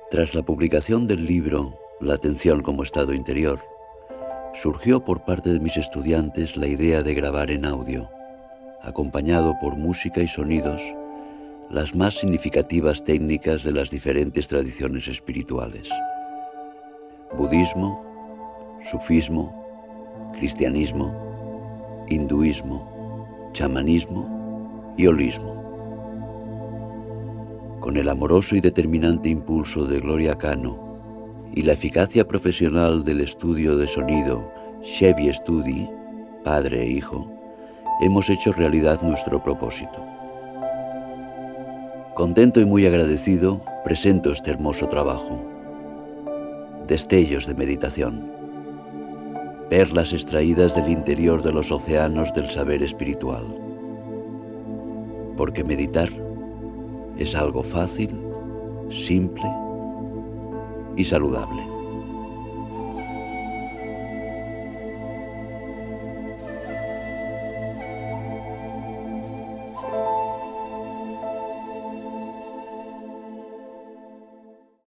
Tras la publicación del libro La atención como estado interior, surgió por parte de mis estudiantes la idea de grabar en audio, acompañado por música y sonidos, las más significativas técnicas de las diferentes tradiciones espirituales: budismo, sufismo, cristianismo, hinduismo, chamanismo y holismo. Con el amoroso y determinante impulso de Gloria Cano y la eficacia profesional del estudio de sonido Chevy Studi, padre e hijo, hemos hecho realidad nuestro propósito. Contento y muy agradecido, presento este hermoso trabajo. Destellos de meditación. Perlas extraídas del interior de los océanos del saber espiritual. Porque meditar es algo fácil, simple y saludable.